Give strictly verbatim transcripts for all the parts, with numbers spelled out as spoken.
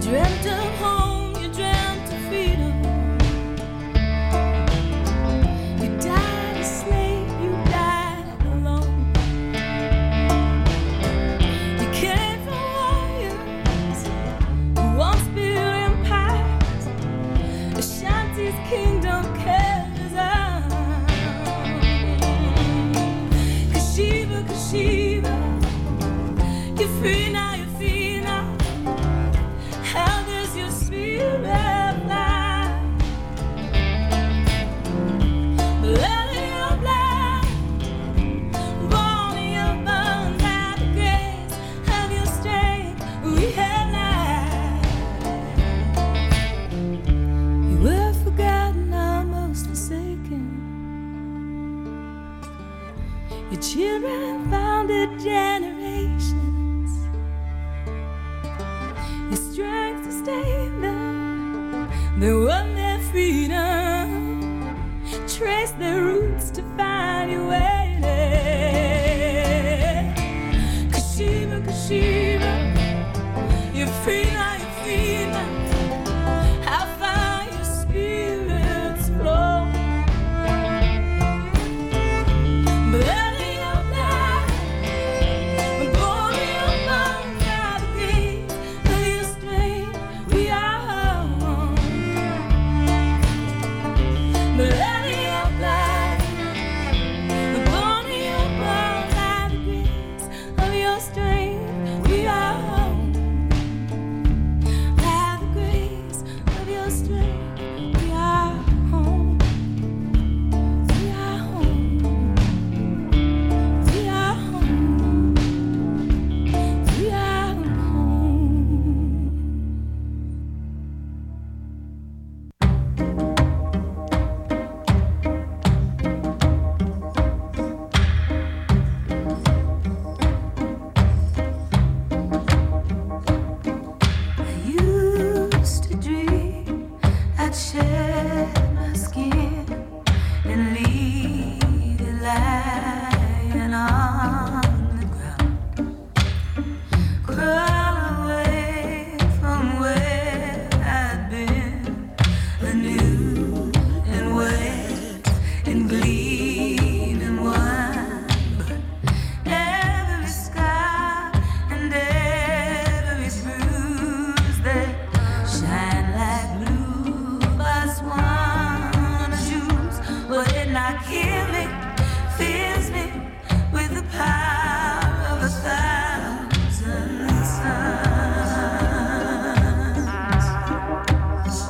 dreamt of home, you dreamt of freedom. You died a slave, you died alone. You came from warriors who once built empires. Ashanti's kingdom carries on. Kashiva, Kashiva, you're free now, you're free now. How does your spirit fly? Blood in your blood, born in your bones, by the grace of your strength, we have life. You were forgotten, almost forsaken. Your children founded generations. Your strength sustained them. They won their freedom. Trace their roots to find your way there. Kashiva, Kashiva, you're free now, you're free now. How far your spirits flow. Blood in your blood, born in your bones, by the grace of your strength, we are home. Blood in your blood, born in your bones, by the grace of your strength, we are home. By the grace of your strength, we are home. We are home. We are home. We are home. I used to dream I'd shed my skin and leave it lying on the ground. Crawl away from where I'd been, anew and wet and gleaming wine. But every scar and every bruise, they shine like blue Botswana jewels. What did not kill me fills me with the power of a thousand suns.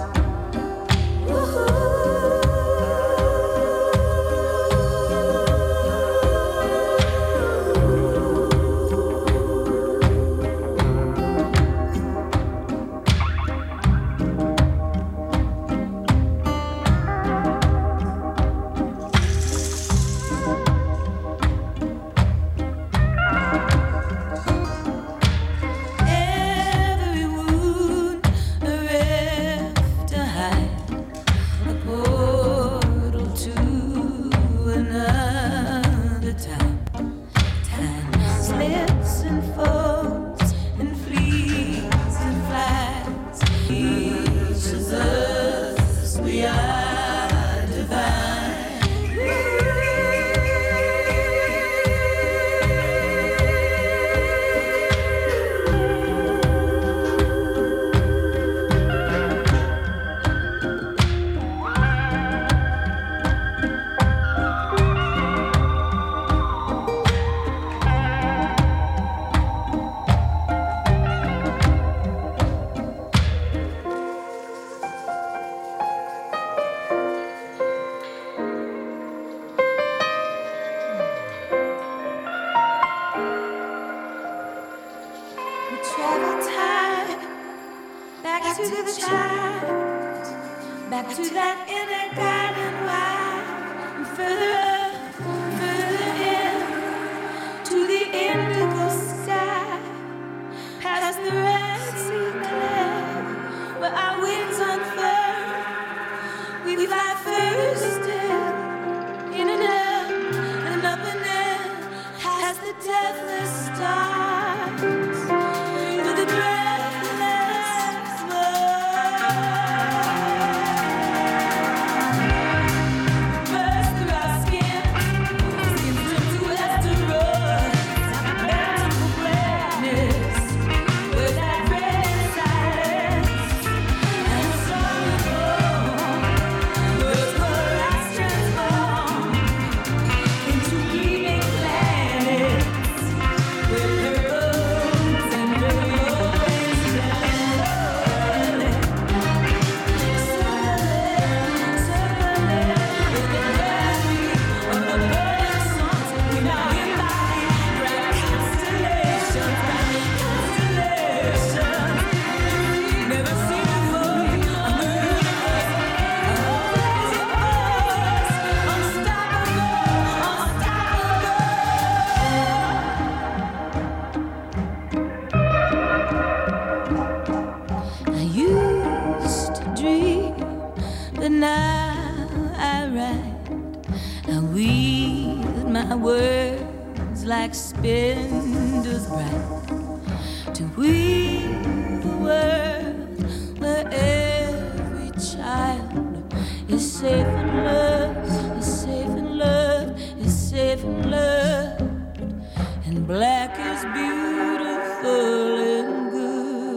Every wound a rift to hide, a portal to another time. Time slips and folds and flees and flies. Teaches us we are divine. We travel time back to the child, back to that inner garden wild, and further up, further in, to the indigo sky, past the red sea cloud, where our wings unfurl. We fly first still, in and out, and up and down, past the deathless stars, to the breathless But now I write, I weave my words like spindles bright to weave a world where every child is safe in love, is safe in love, is safe in love, and black is beautiful and good.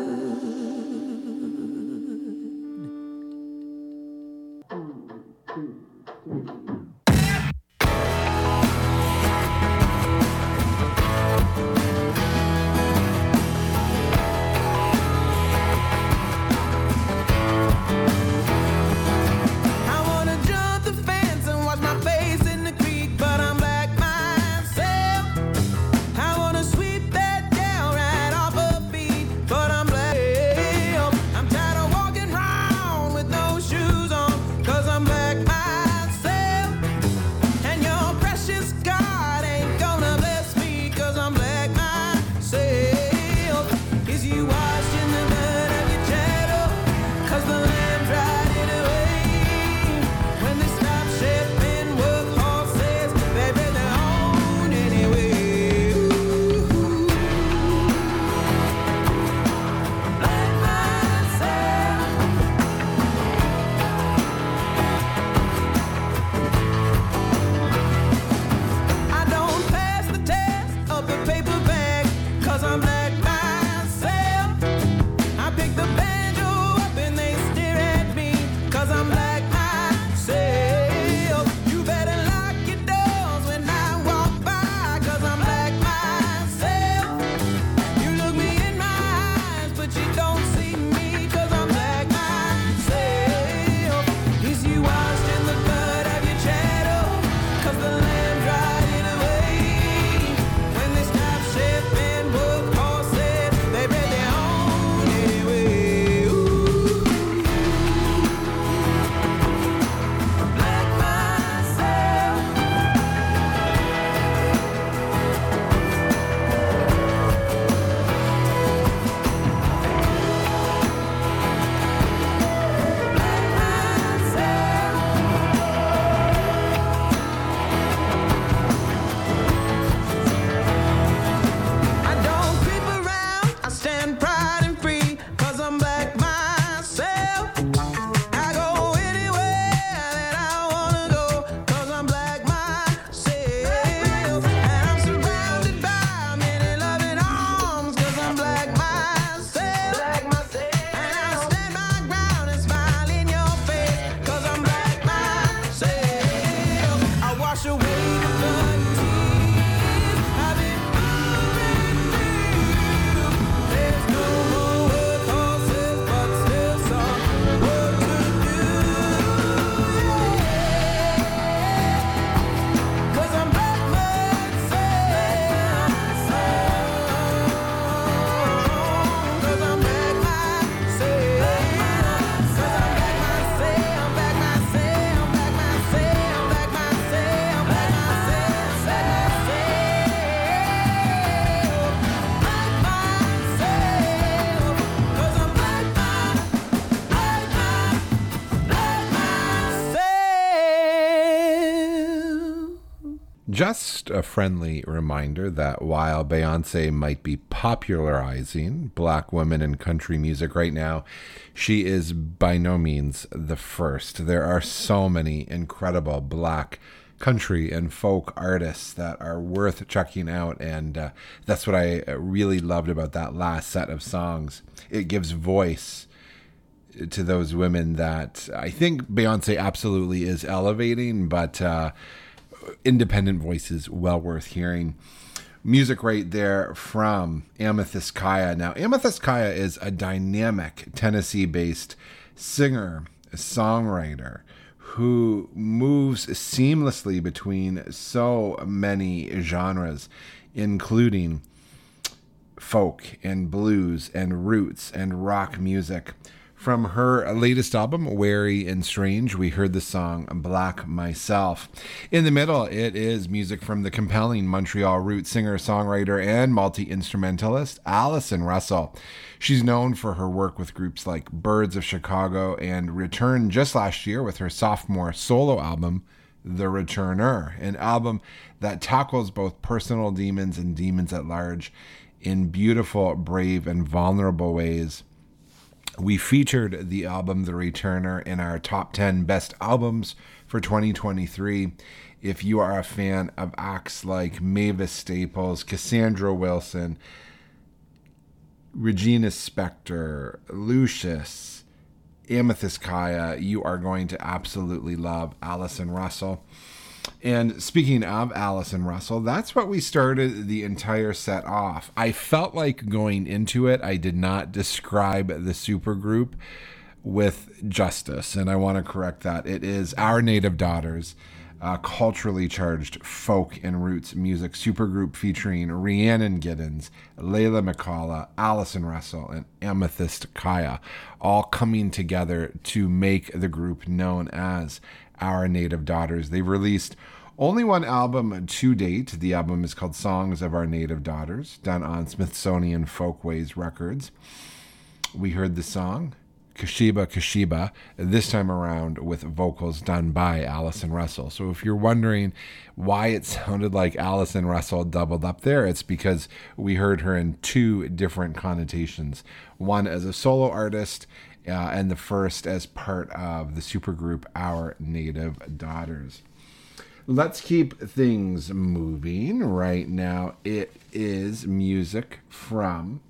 Just a friendly reminder that while Beyonce might be popularizing black women in country music right now, she is by no means the first. There are so many incredible black country and folk artists that are worth checking out, and uh, that's what I really loved about that last set of songs. It gives voice to those women that I think Beyonce absolutely is elevating, but uh, independent voices well worth hearing. Music right there from Amethyst Kaya. Now, Amethyst Kaya is a dynamic Tennessee-based singer, songwriter who moves seamlessly between so many genres, including folk and blues and roots and rock music. From her latest album, Wary and Strange, we heard the song Black Myself. In the middle, it is music from the compelling Montreal root singer, songwriter, and multi-instrumentalist Allison Russell. She's known for her work with groups like Birds of Chicago and returned just last year with her sophomore solo album, The Returner, an album that tackles both personal demons and demons at large in beautiful, brave, and vulnerable ways. We featured the album The Returner in our top ten best albums for twenty twenty-three. If you are a fan of acts like Mavis Staples, Cassandra Wilson, Regina Spektor, Lucius, Amethyst Kaya, you are going to absolutely love Allison Russell. And speaking of Allison Russell, that's what we started the entire set off. I felt like going into it, I did not describe the supergroup with justice, and I want to correct that. It is Our Native Daughters, a culturally charged folk and roots music supergroup featuring Rhiannon Giddens, Layla McCullough, Allison Russell, and Amethyst Kaya, all coming together to make the group known as Our Native Daughters. They've released only one album to date. The album is called Songs of Our Native Daughters, done on Smithsonian Folkways Records. We heard the song Kashiba Kashiba, this time around with vocals done by Allison Russell. So if you're wondering why it sounded like Allison Russell doubled up there, it's because we heard her in two different connotations. One as a solo artist, uh, and the first as part of the supergroup Our Native Daughters. Let's keep things moving. Right now, it is music from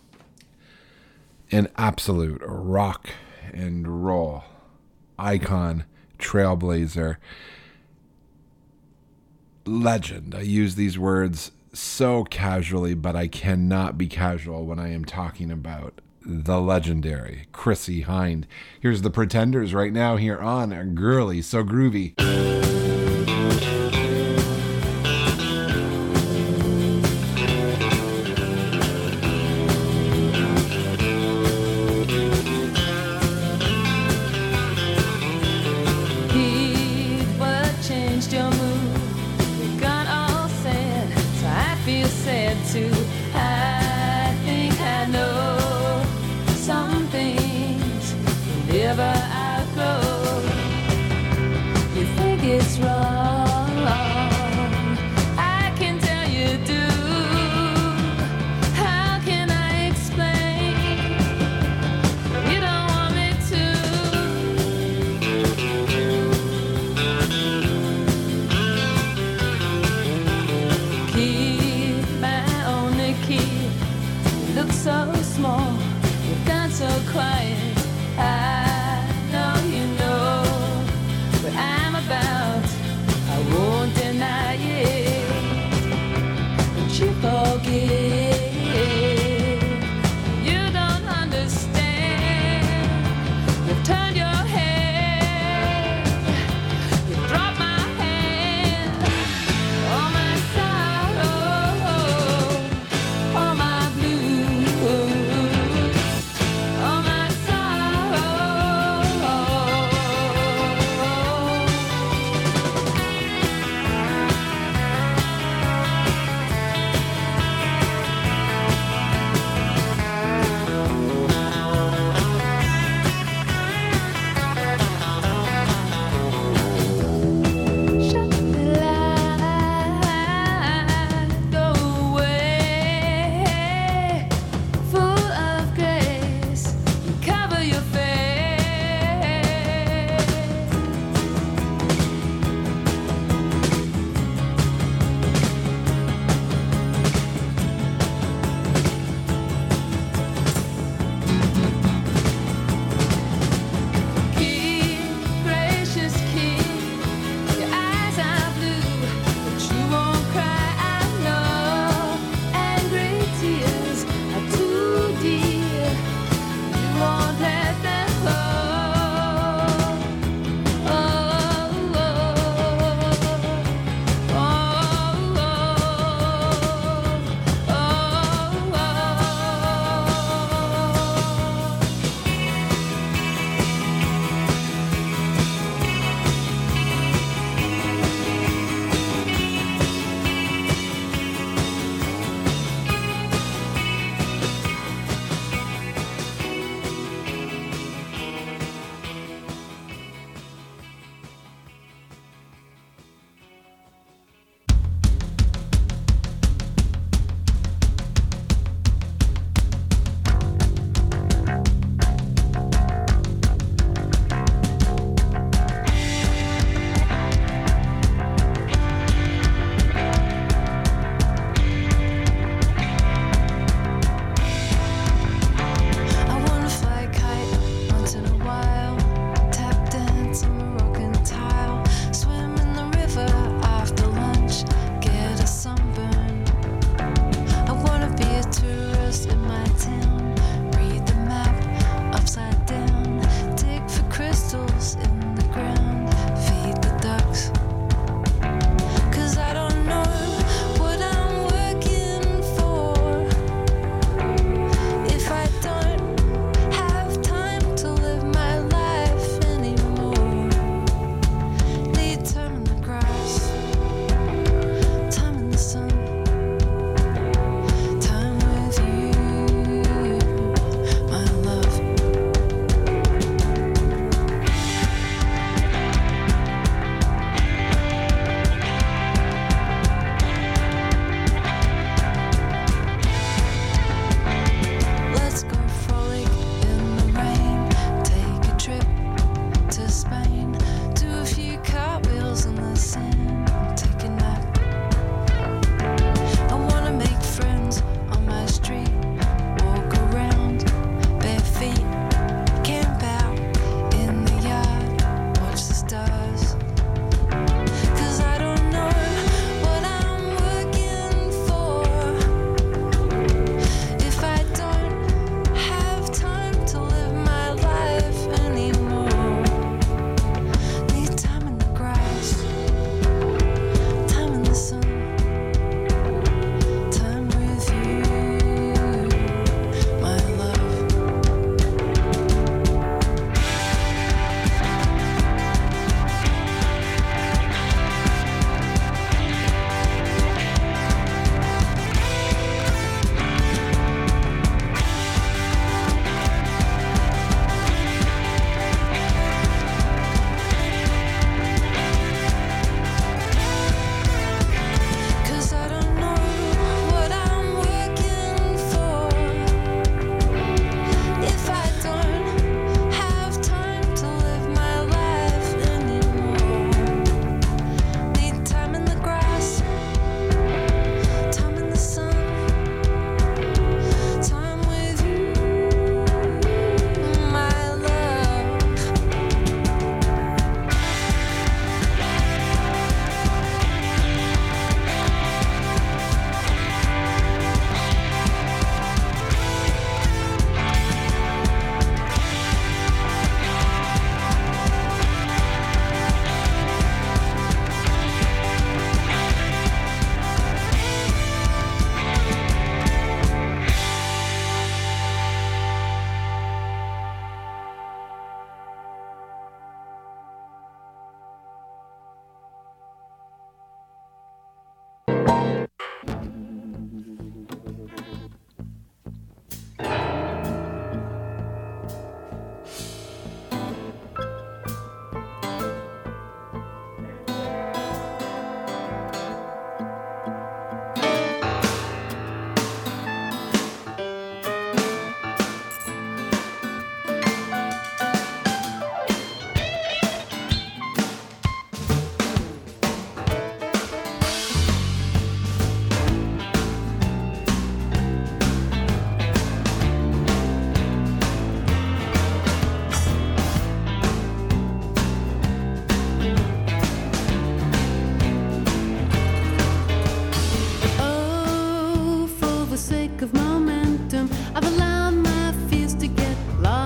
an absolute rock and roll icon, trailblazer, legend. I use these words so casually, but I cannot be casual when I am talking about the legendary Chrissie Hynde. Here's the Pretenders right now here on Girly So Groovy. It's wrong.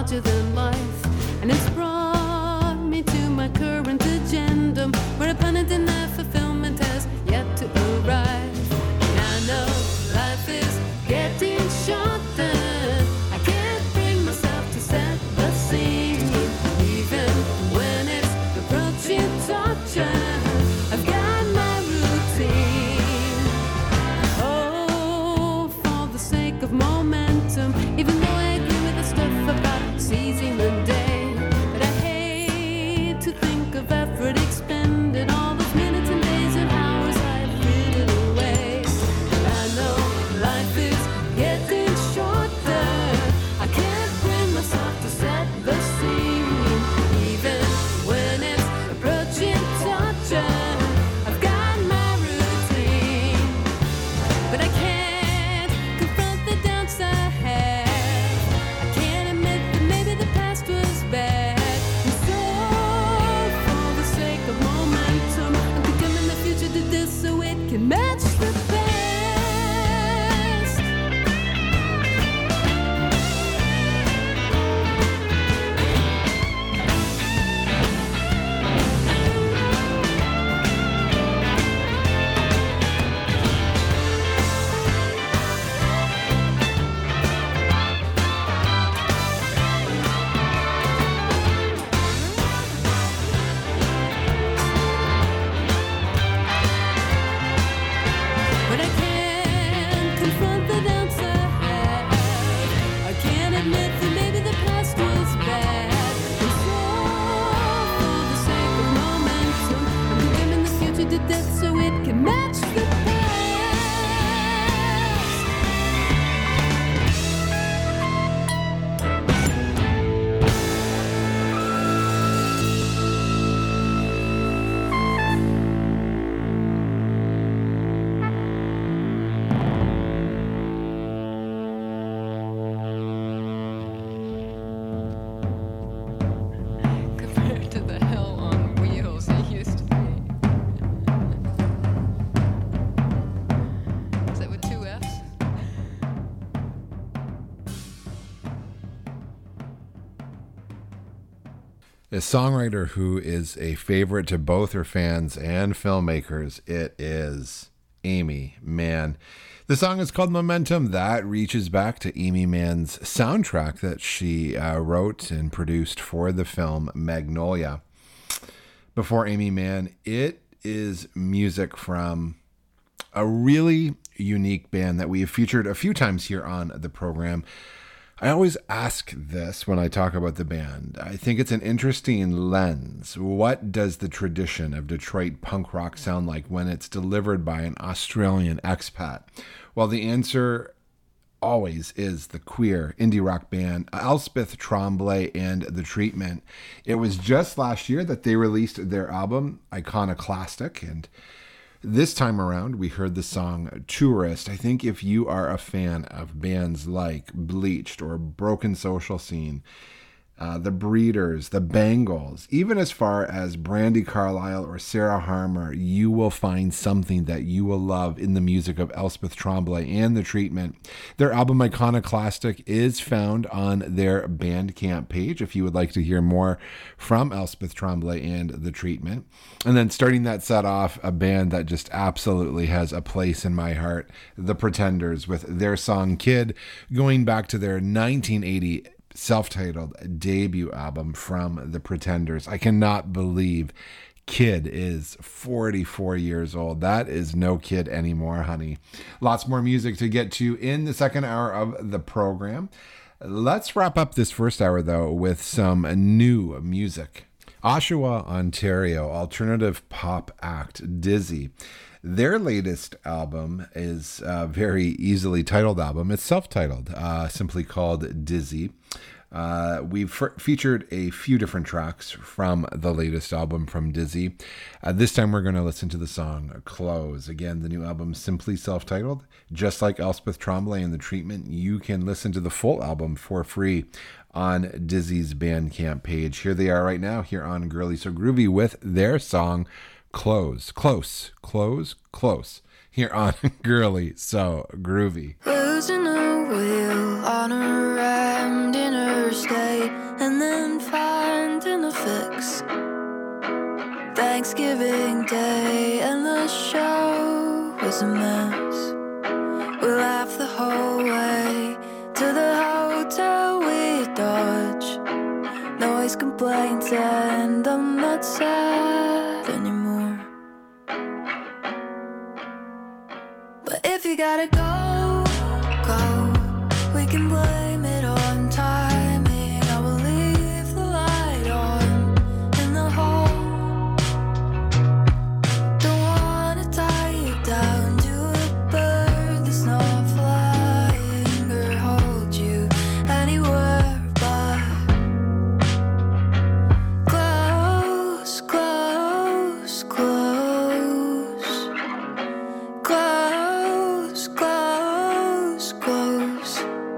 larger than life, and it's brought me to my current agendum, where a planet in that fulfillment has yet to arrive. And I know life is getting shorter. I can't bring myself to set the scene, even when it's approaching torture. I've got my routine. Oh, for the sake of momentum, even though I agree with the stuff about seizing the day, but I hate to think of effort expended, all those minutes and days and hours I've frittered away. And I know life is getting shorter. I can't bring myself to set the scene, even when it's approaching torture. I've got my routine, but I can't confront the doubts I have. I can't admit that maybe the past was bad. And so, for the sake of momentum, I'm condemning the future to this so it can match the past. But I can't confront the doubts I have. I can't admit that maybe the past was bad. And so, for the sake of momentum, I'm condemning the future to death so it can match the past. Compared to the hell on wheels it used to be. Is that with two F's? A songwriter who is a favorite to both her fans and filmmakers, it is Aimee Mann. The song is called Momentum. That reaches back to Aimee Mann's soundtrack that she uh, wrote and produced for the film Magnolia. Before Aimee Mann, it is music from a really unique band that we have featured a few times here on the program. I always ask this when I talk about the band. I think it's an interesting lens. What does the tradition of Detroit punk rock sound like when it's delivered by an Australian expat? Well, the answer always is the queer indie rock band Elspeth Tremblay and The Treatment. It was just last year that they released their album Iconoclastic, and this time around, we heard the song Tourist. I think if you are a fan of bands like Bleached or Broken Social Scene, uh, The Breeders, The Bangles, even as far as Brandi Carlile or Sarah Harmer, you will find something that you will love in the music of Elspeth Tremblay and The Treatment. Their album Iconoclastic is found on their Bandcamp page if you would like to hear more from Elspeth Tremblay and The Treatment. And then starting that set off, a band that just absolutely has a place in my heart, The Pretenders, with their song Kid, going back to their nineteen eighty self-titled debut album from The Pretenders. I cannot believe Kid is forty-four years old. That is no kid anymore, honey. Lots more music to get to in the second hour of the program. Let's wrap up this first hour, though, with some new music. Oshawa, Ontario, alternative pop act Dizzy. Their latest album is a very easily titled album. It's self-titled, uh, simply called Dizzy. Uh, we've f- featured a few different tracks from the latest album from Dizzy. Uh, this time we're going to listen to the song Close. Again, the new album simply self-titled. Just like Elspeth Tremblay and The Treatment, you can listen to the full album for free on Dizzy's Bandcamp page. Here they are right now, here on Girly So Groovy with their song Close. Close. Close. Close. Here on Girly So Groovy. Losing a wheel on a rammed interstate. Thanksgiving Day and the show was a mess. We laughed the whole way to the hotel we dodged. Noise complaints and I'm not sad anymore. But if you gotta go, go, we can blame it on timing. I will leave the light on in the hall. Don't wanna tie you down to a bird that's not flying or hold you anywhere but close, close, close, close, close, close.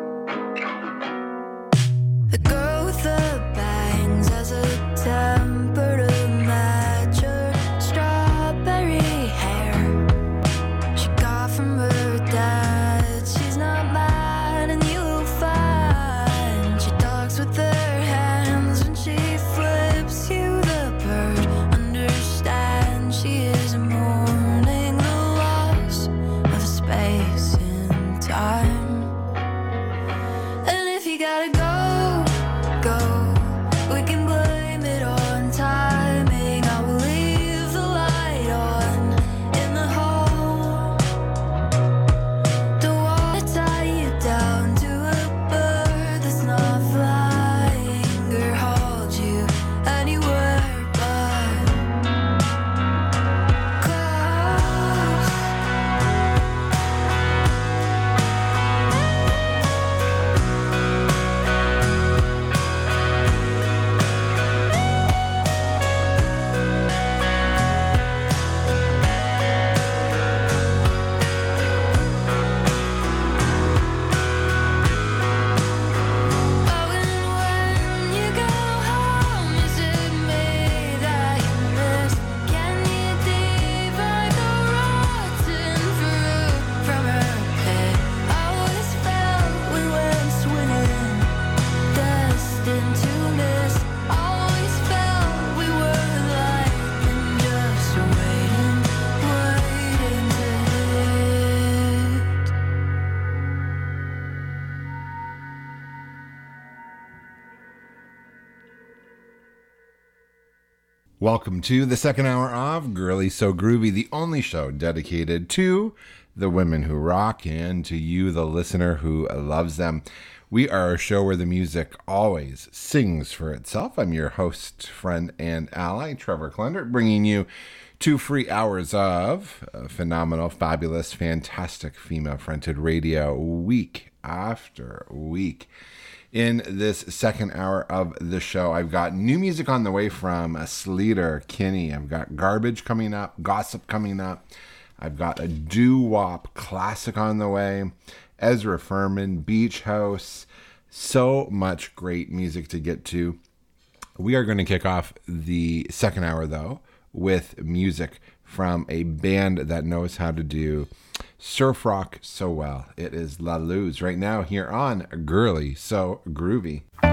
The girl with the bangs has a temper to match her strawberry hair. She got from her dad. She's not mad and you'll find she talks with her hands when she flips you the bird. Understand she is mourning the loss of space and time. And if you gotta go, go, we can blame it on timing. I will leave the light on in the hall. Don't wanna tie you down to a bird that's not flying or hold you anywhere but close. Oh, and when you go home, is it me that you miss? Can you divide the rotten fruit from her pit? I always felt we went swinging, destined to miss. Always felt we were lightning, just waiting, waiting to hit. Welcome to the second hour of Girly So Groovy, the only show dedicated to the women who rock and to you, the listener who loves them. We are a show where the music always sings for itself. I'm your host, friend, and ally, Trevor Klendert, bringing you two free hours of uh, phenomenal, fabulous, fantastic female-fronted radio week after week. In this second hour of the show, I've got new music on the way from uh, Sleater Kinney. I've got Garbage coming up, Gossip coming up. I've got a doo-wop classic on the way, Ezra Furman, Beach House. So much great music to get to. We are going to kick off the second hour, though, with music from a band that knows how to do surf rock so well. It is La Luz right now here on Girly So Groovy.